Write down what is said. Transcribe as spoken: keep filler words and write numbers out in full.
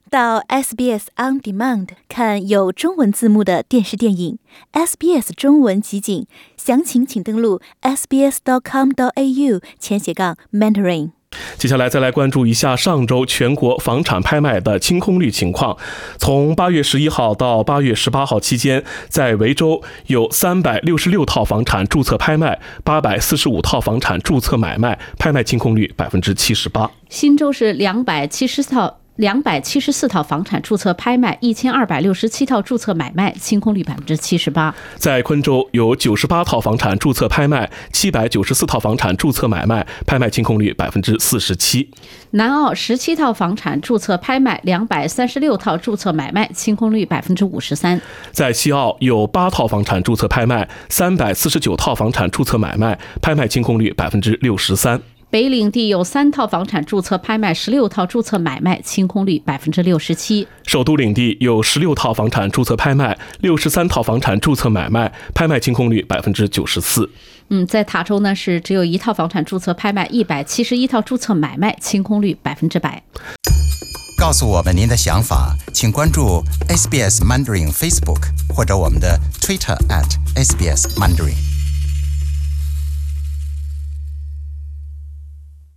到 S B S On Demand 看有中文字幕的电视电影 S B S 中文集锦，详情请登录 s b s dot com dot a u 前斜杠 Mandarin。 接下来再来关注一下上周全国房产拍卖的清空率情况。从八月十一号到八月十八号期间，在维州有三百六十六套房产注册拍卖，八百四十五套房产注册买卖，拍卖清空率百分之七十八。 新州是两百七十套。两百七十四套房产注册拍卖，一千二百六十七套注册买卖，清空率百分之七十八。 在昆州有九十八套房产注册拍卖，七百九十四套房产注册买卖，拍卖清空率百分之四十七。 南澳十七套房产注册拍卖，两百三十六套注册买卖，清空率百分之五十三。 在西澳有八套房产注册拍卖，三百四十九套房产注册买卖，拍卖清空率百分之六十三。 北领地有三套房产注册拍卖，十六套注册买卖，清空率百分之六十七。 首都领地有十六套房产注册拍卖，六十三套房产注册买卖，拍卖清空率百分之九十四。 嗯，在塔州呢是只有一套房产注册拍卖，一百七十一套注册买卖，清空率百分之百。 告诉我们您的想法，请关注 S B S Mandarin Facebook 或者我们的 Twitter at S B S Mandarin。